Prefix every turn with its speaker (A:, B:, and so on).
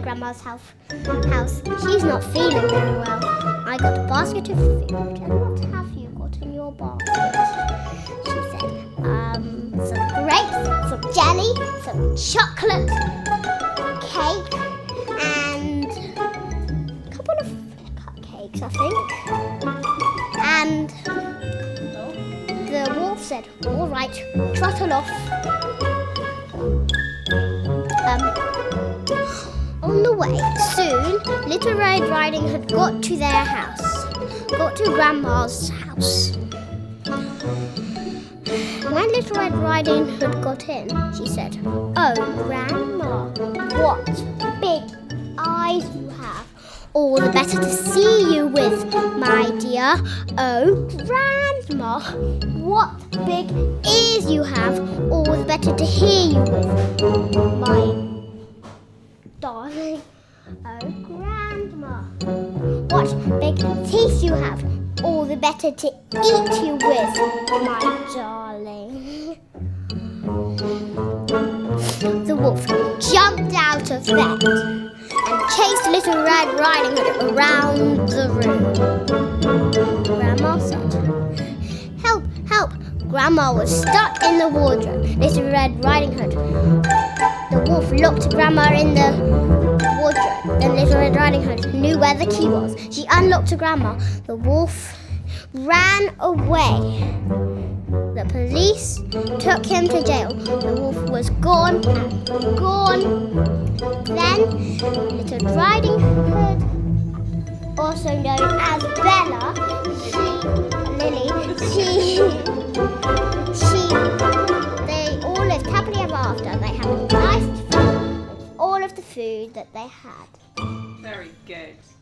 A: Grandma's house. She's not feeling very well. I got a basket of food. And what have you got in your basket? She said, some grapes, some jelly, some chocolate, cake, and a couple of cupcakes, I think. And the wolf said, all right, trottle off. On the way, soon, Little Red Riding Hood got to their house, got to Grandma's house. When Little Red Riding Hood got in, she said, oh, Grandma, what big eyes you have. All the better to see you with, my dear. Oh, Grandma, what big ears you have. All the better to hear you with, my darling. Oh, Grandma, what big teeth you have. All the better to eat you with, my darling. The wolf jumped out of bed and chased Little Red Riding Hood around the room. Grandma said, help, help. Grandma was stuck in the wardrobe. Little Red Riding Hood. The wolf locked Grandma in the wardrobe. Then Little Red Riding Hood knew where the key was. She unlocked Grandma. The wolf ran away. The police took him to jail. The wolf was gone and gone. Then Little Riding Hood, also known as Bella, they all lived happily ever after. They had a nice fun with all of the food that they had.
B: Very good.